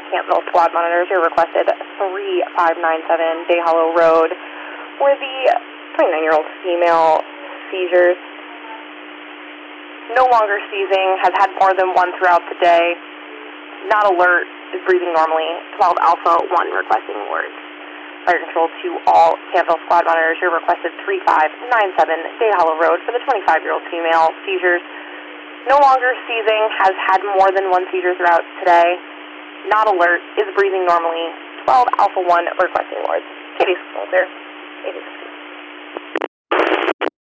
Cantville squad monitors. You're requested 3597 Day Hollow Road, where the 29-year-old female seizures, no longer seizing, has had more than one throughout the day, not alert, is breathing normally. 12 Alpha 1 requesting words. Fire control to all Cantville squad monitors. You're requested 3597 Day Hollow Road for the 25-year-old female seizures, no longer seizing, has had more than one seizure throughout today, not alert, is breathing normally. 12 Alpha 1 requesting words. Katie's there.